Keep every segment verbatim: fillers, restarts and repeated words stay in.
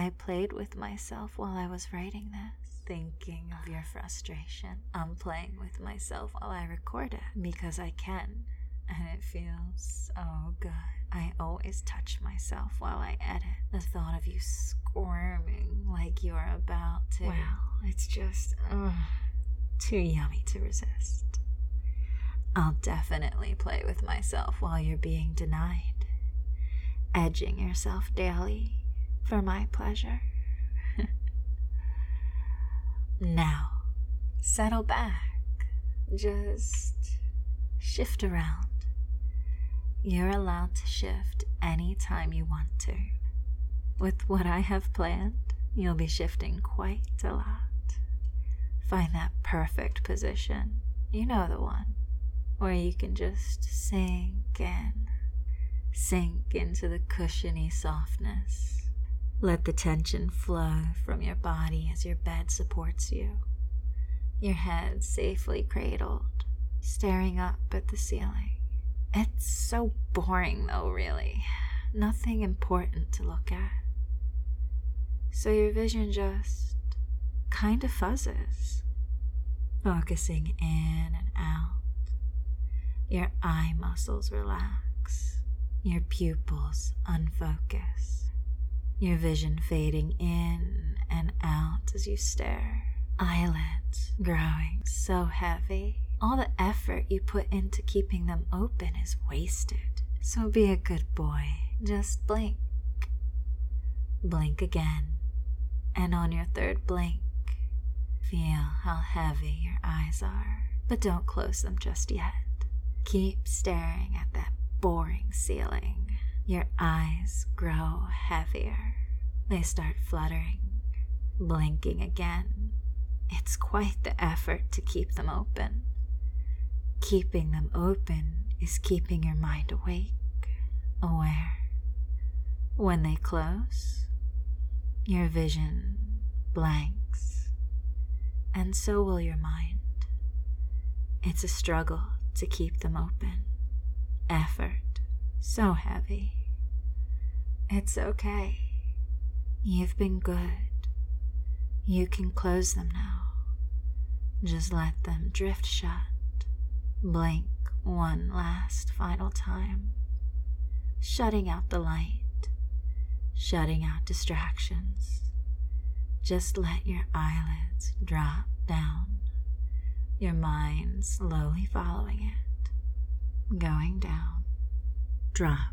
I played with myself while I was writing this, thinking of your frustration. I'm playing with myself while I record it because I can, and it feels so good. I always touch myself while I edit. The thought of you squirming like you're about to, well, it's just uh, too yummy to resist. I'll definitely play with myself while you're being denied, edging yourself daily for my pleasure. Now, settle back. Just shift around. You're allowed to shift anytime you want to. With what I have planned, you'll be shifting quite a lot. Find that perfect position. You know the one, where you can just sink in. Sink into the cushiony softness. Let the tension flow from your body as your bed supports you. Your head safely cradled, staring up at the ceiling. It's so boring though, really. Nothing important to look at. So your vision just kind of fuzzes, focusing in and out. Your eye muscles relax, your pupils unfocus, your vision fading in and out as you stare, eyelids growing so heavy. All the effort you put into keeping them open is wasted. So be a good boy. Just blink. Blink again. And on your third blink, feel how heavy your eyes are. But don't close them just yet. Keep staring at that boring ceiling. Your eyes grow heavier. They start fluttering. Blinking again. It's quite the effort to keep them open. Keeping them open is keeping your mind awake, aware. When they close, your vision blanks, and so will your mind. It's a struggle to keep them open. Effort so heavy. It's okay. You've been good. You can close them now. Just let them drift shut. Blink one last final time, shutting out the light, shutting out distractions. Just let your eyelids drop down, your mind slowly following it, going down. Drop.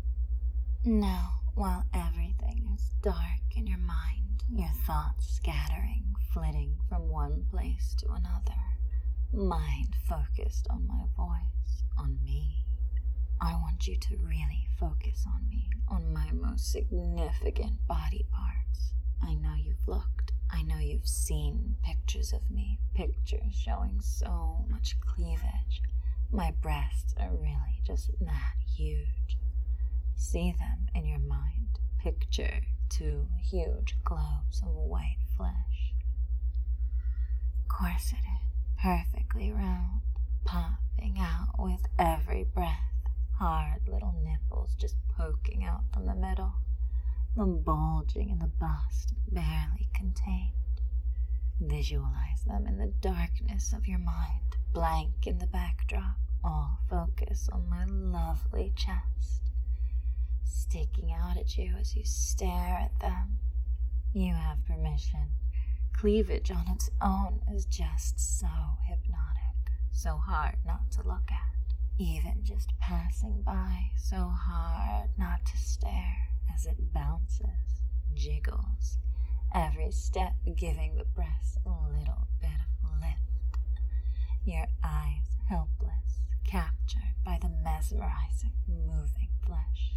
Now, while everything is dark in your mind, your thoughts scattering, flitting from one place to another, mind focused on my voice, on me. I want you to really focus on me, on my most significant body parts. I know you've looked. I know you've seen pictures of me, pictures showing so much cleavage. My breasts are really just that huge. See them in your mind. Picture two huge globes of white flesh. Corseted. Perfectly round, popping out with every breath, hard little nipples just poking out from the middle, the bulging in the bust barely contained. Visualize them in the darkness of your mind, blank in the backdrop, all focus on my lovely chest, sticking out at you as you stare at them. You have permission. Cleavage on its own is just so hypnotic, so hard not to look at, even just passing by, so hard not to stare as it bounces, jiggles, every step giving the breast a little bit of lift, your eyes helpless, captured by the mesmerizing, moving flesh.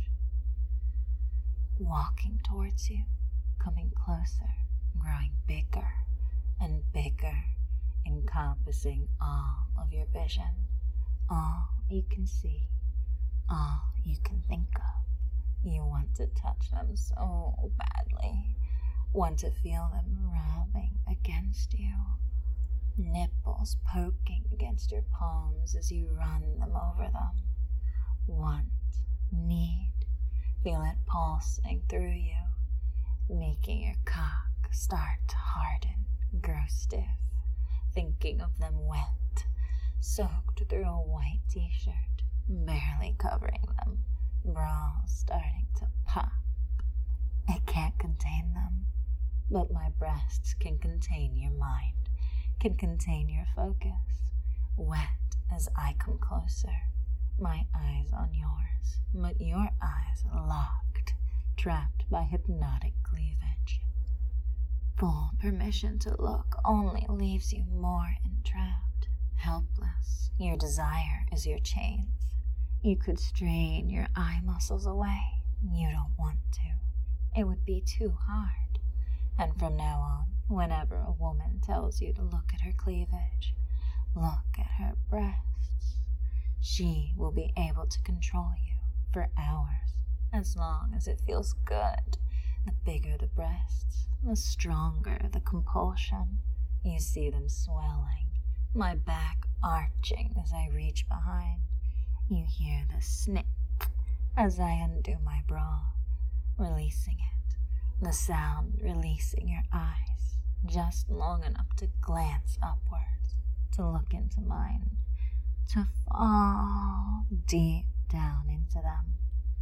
Walking towards you, coming closer, growing bigger and bigger, encompassing all of your vision, all you can see, all you can think of. You want to touch them so badly, want to feel them rubbing against you, nipples poking against your palms as you run them over them. Want, need, feel it pulsing through you, making your cock start to harden, grow stiff, thinking of them wet, soaked through a white t-shirt, barely covering them, bras starting to pop. I can't contain them, but my breasts can contain your mind, can contain your focus, wet as I come closer, my eyes on yours, but your eyes locked, trapped by hypnotic cleavage. Full permission to look only leaves you more entrapped, helpless. Your desire is your chains. You could strain your eye muscles away. You don't want to. It would be too hard. And from now on, whenever a woman tells you to look at her cleavage, look at her breasts, she will be able to control you for hours, as long as it feels good. The bigger the breasts, the stronger the compulsion. You see them swelling, my back arching as I reach behind. You hear the snick as I undo my bra, releasing it, the sound releasing your eyes, just long enough to glance upwards, to look into mine, to fall deep down into them.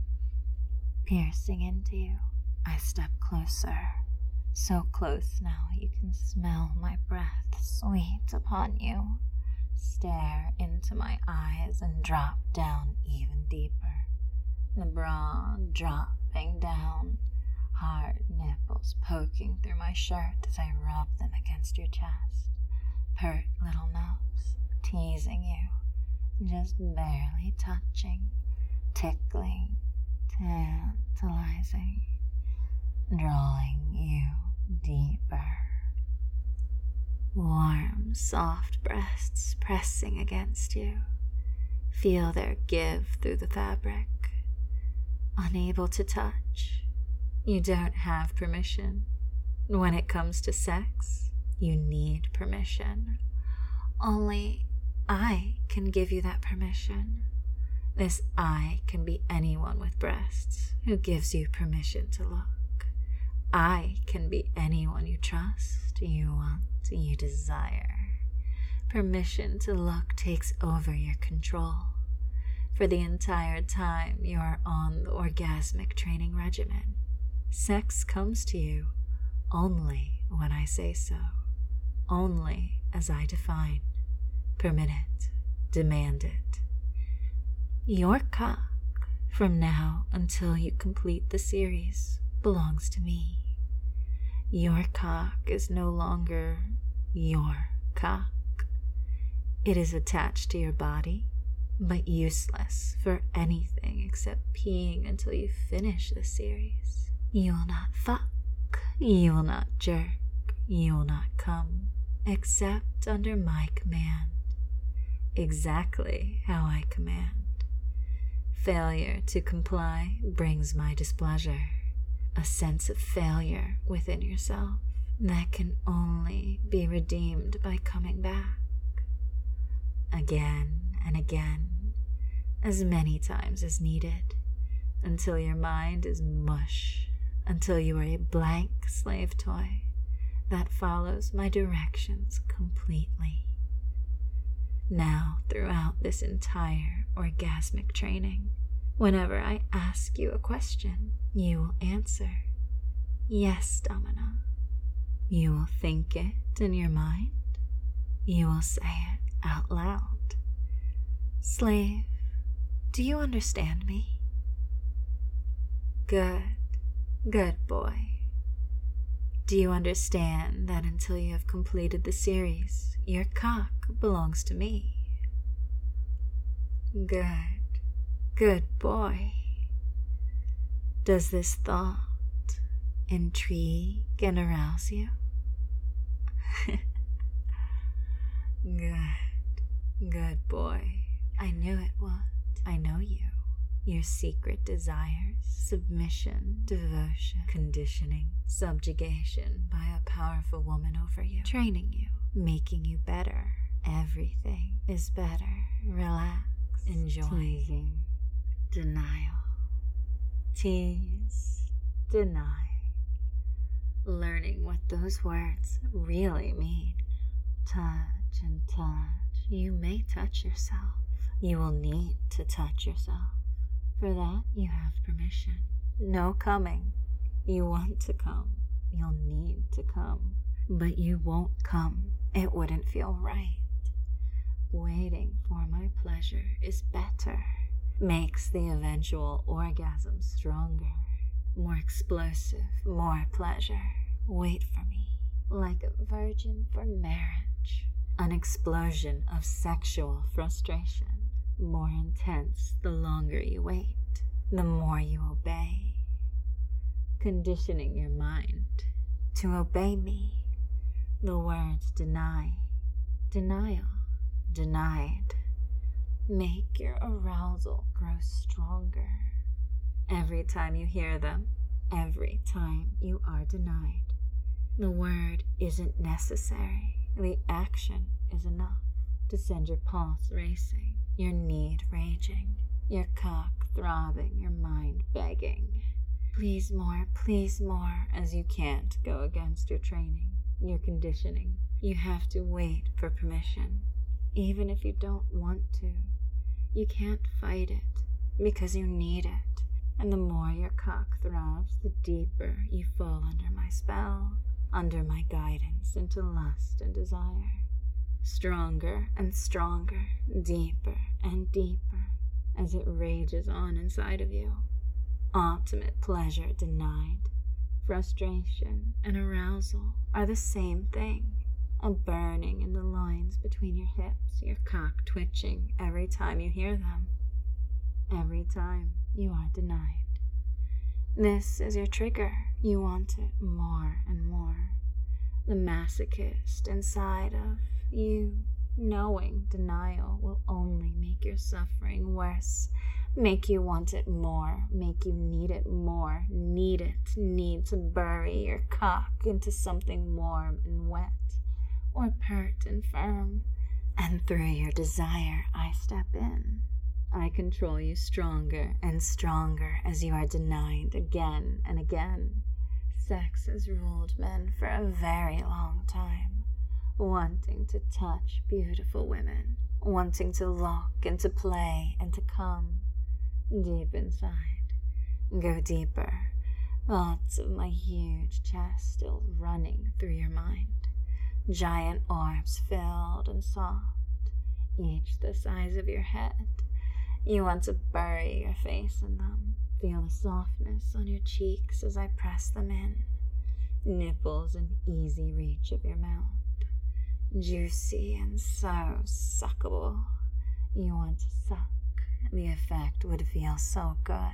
Piercing into you, I step closer, so close now you can smell my breath sweet upon you. Stare into my eyes and drop down even deeper. The bra dropping down, hard nipples poking through my shirt as I rub them against your chest. Pert little nose, teasing you, just barely touching, tickling, tantalizing, drawing you deeper. Warm, soft breasts pressing against you. Feel their give through the fabric. Unable to touch. You don't have permission. When it comes to sex, you need permission. Only I can give you that permission. This I can be anyone with breasts who gives you permission to look. I can be anyone you trust, you want, you desire. Permission to look takes over your control. For the entire time you are on the orgasmic training regimen, sex comes to you only when I say so, only as I define. Permit it, demand it. Your cock, from now until you complete the series, belongs to me. Your cock is no longer your cock. It is attached to your body, but useless for anything except peeing until you finish the series. You will not fuck, you will not jerk, you will not come, except under my command. Exactly how I command. Failure to comply brings my displeasure, a sense of failure within yourself that can only be redeemed by coming back. Again and again, as many times as needed, until your mind is mush, until you are a blank slave toy that follows my directions completely. Now, throughout this entire orgasmic training, whenever I ask you a question, you will answer, yes, Domina. You will think it in your mind. You will say it out loud. Slave, do you understand me? Good, good boy. Do you understand that until you have completed the series, your cock belongs to me? Good, good boy. Does this thought intrigue and arouse you? Good, good boy. I knew it would. I know you. Your secret desires, submission, devotion, conditioning, subjugation by a powerful woman over you, training you, making you better. Everything is better. Relax, enjoy. Teasing, denial. Tease, deny. learning what those words really mean. Touch and touch. You may touch yourself. You will need to touch yourself. For that, you have permission. No coming. You want to come. You'll need to come. But you won't come. It wouldn't feel right. Waiting for my pleasure is better. Makes the eventual orgasm stronger, more explosive, more pleasure. Wait for me, like a virgin for marriage. An explosion of sexual frustration, more intense the longer you wait, the more you obey. Conditioning your mind to obey me. The words deny, denial, denied. Make your arousal grow stronger. Every time you hear them, every time you are denied. The word isn't necessary. The action is enough to send your pulse racing, your need raging, your cock throbbing, your mind begging. Please more, please more, as you can't go against your training, your conditioning. You have to wait for permission, even if you don't want to. You can't fight it, because you need it. And the more your cock throbs, the deeper you fall under my spell, under my guidance into lust and desire. Stronger and stronger, deeper and deeper, as it rages on inside of you. Ultimate pleasure denied. Frustration and arousal are the same thing. A burning in the lines between your hips, your cock twitching every time you hear them. Every time you are denied. This is your trigger. You want it more and more. The masochist inside of you, knowing denial will only make your suffering worse, make you want it more, make you need it more, need it, need to bury your cock into something warm and wet, or pert and firm. And through your desire, I step in. I control you stronger and stronger as you are denied again and again. Sex has ruled men for a very long time, wanting to touch beautiful women, wanting to look and to play and to come deep inside. Go deeper. Thoughts of my huge chest still running through your mind. Giant orbs filled and soft, each the size of your head. You want to bury your face in them. Feel the softness on your cheeks as I press them in. Nipples in easy reach of your mouth. Juicy and so suckable. You want to suck. The effect would feel so good.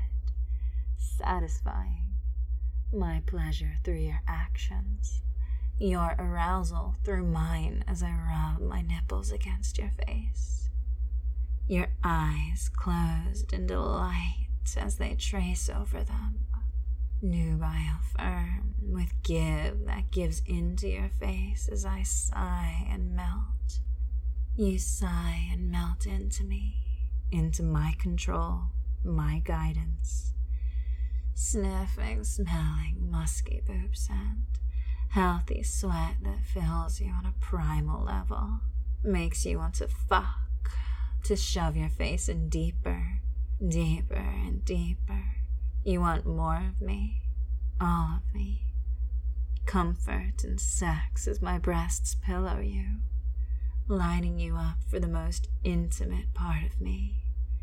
Satisfying. My pleasure through your actions. Your arousal through mine as I rub my nipples against your face. Your eyes closed in delight as they trace over them. Nubile firm with give that gives into your face as I sigh and melt. You sigh and melt into me, into my control, my guidance. Sniffing, smelling, musky boob scent. Healthy sweat that fills you on a primal level. Makes you want to fuck. To shove your face in deeper, deeper and deeper. You want more of me, all of me. Comfort and sex as my breasts pillow you, lining you up for the most intimate part of me.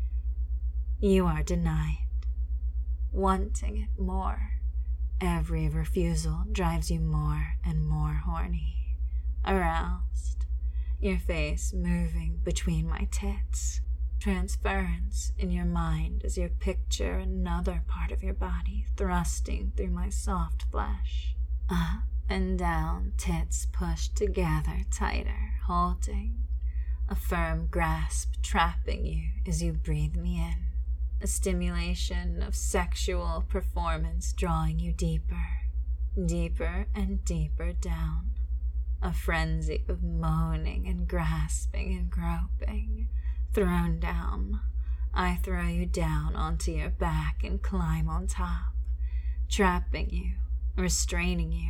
You are denied, wanting it more. Every refusal drives you more and more horny, aroused. Your face moving between my tits. Transference in your mind as you picture another part of your body thrusting through my soft flesh. Up and down, tits pushed together tighter, holding. A firm grasp trapping you as you breathe me in. A stimulation of sexual performance drawing you deeper, deeper and deeper down. A frenzy of moaning and grasping and groping. Thrown down, I throw you down onto your back and climb on top, trapping you, restraining you,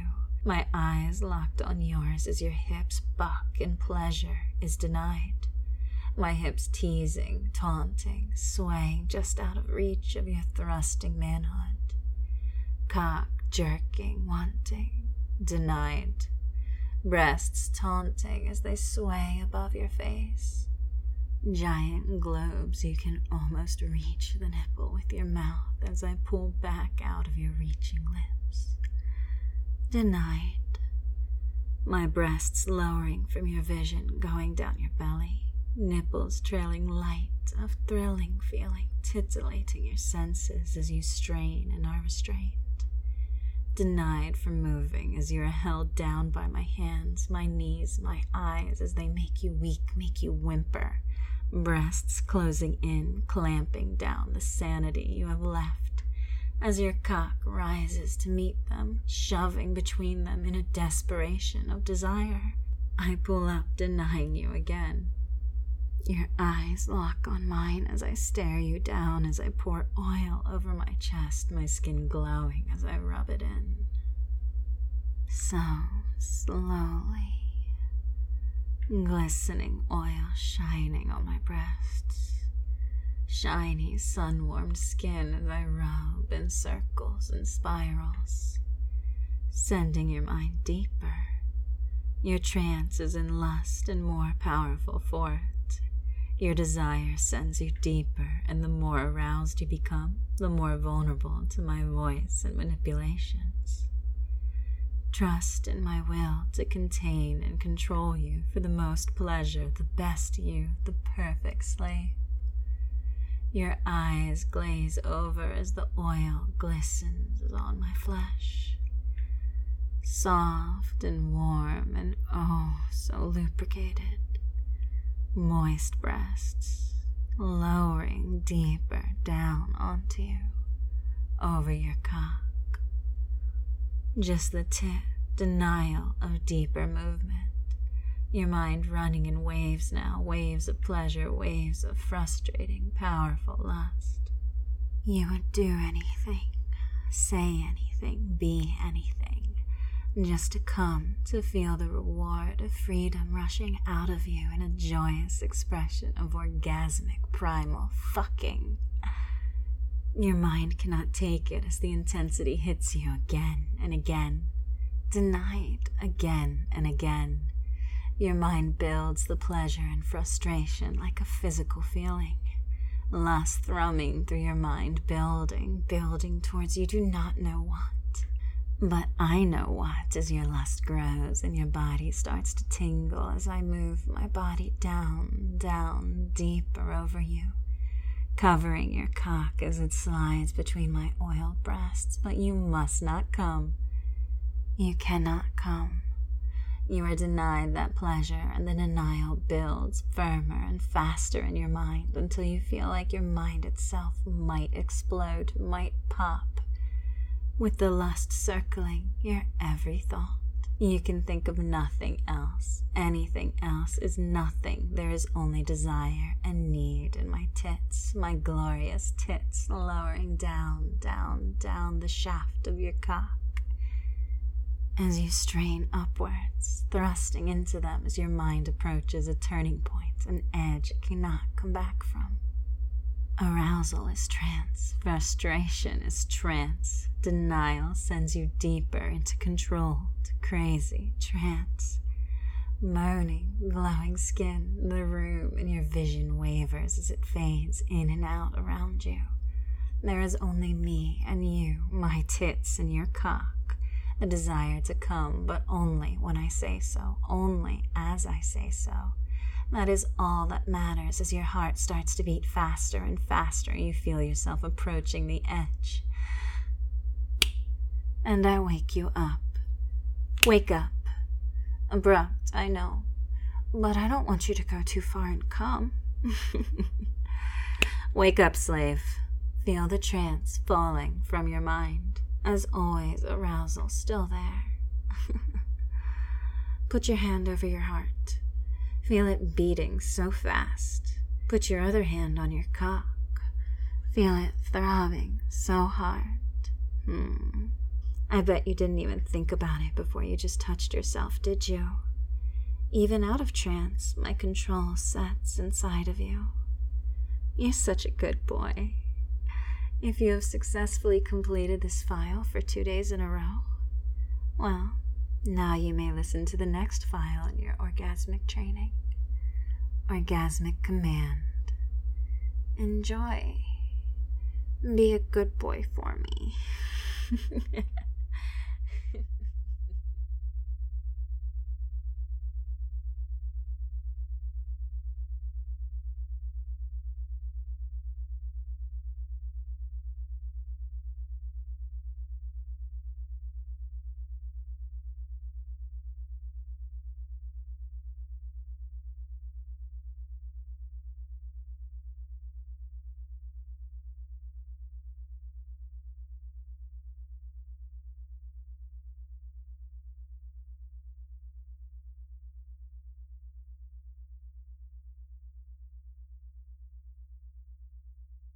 My eyes locked on yours as your hips buck and pleasure is denied. My hips teasing, taunting, swaying just out of reach of your thrusting manhood. Cock jerking, wanting, denied. Breasts taunting as they sway above your face. Giant globes you can almost reach the nipple with your mouth as I pull back out of your reaching lips. Denied. My breasts lowering from your vision, going down your belly. Nipples trailing light of thrilling feeling, titillating your senses as you strain and are restrained. Denied from moving as you are held down by my hands, my knees, my eyes as they make you weak, make you whimper. Breasts closing in, clamping down the sanity you have left as your cock rises to meet them, shoving between them in a desperation of desire. I pull up, denying you again. Your eyes lock on mine as I stare you down, as I pour oil over my chest, my skin glowing as I rub it in. So slowly, glistening oil shining on my breasts, shiny sun-warmed skin as I rub in circles and spirals, sending your mind deeper. Your trance is in lust and more powerful for it. Your desire sends you deeper, and the more aroused you become, the more vulnerable to my voice and manipulations. Trust in my will to contain and control you for the most pleasure, the best you, the perfect slave. Your eyes glaze over as the oil glistens on my flesh. Soft and warm and oh so lubricated. Moist breasts, lowering deeper down onto you, over your cock. Just the tip, denial of deeper movement. Your mind running in waves now, waves of pleasure, waves of frustrating, powerful lust. You would do anything, say anything, be anything, just to come to feel the reward of freedom rushing out of you in a joyous expression of orgasmic primal fucking. Your mind cannot take it as the intensity hits you again and again, denied again and again. Your mind builds the pleasure and frustration like a physical feeling. Lust thrumming through your mind, building, building towards you do not know what. But I know what as your lust grows and your body starts to tingle as I move my body down, down, deeper over you, covering your cock as it slides between my oiled breasts. But you must not come. You cannot come. You are denied that pleasure, and the denial builds firmer and faster in your mind until you feel like your mind itself might explode, might pop. With the lust circling your every thought, you can think of nothing else. Anything else is nothing. There is only desire and need in my tits, my glorious tits, lowering down, down, down the shaft of your cock. As you strain upwards, thrusting into them as your mind approaches a turning point, an edge it cannot come back from. Arousal is trance, frustration is trance, denial sends you deeper into controlled, crazy trance. Moaning, glowing skin, the room and your vision wavers as it fades in and out around you. There is only me and you, my tits and your cock, a desire to come, but only when I say so, only as I say so. That is all that matters as your heart starts to beat faster and faster. You feel yourself approaching the edge. And I wake you up. Wake up. Abrupt, I know. But I don't want you to go too far and come. Wake up, slave. Feel the trance falling from your mind. As always, arousal still there. Put your hand over your heart. Feel it beating so fast. Put your other hand on your cock. Feel it throbbing so hard. Hmm. I bet you didn't even think about it before you just touched yourself, did you? Even out of trance, my control sets inside of you. You're such a good boy. If you have successfully completed this file for two days in a row, well, now you may listen to the next file in your orgasmic training. Orgasmic command. Enjoy. Be a good boy for me.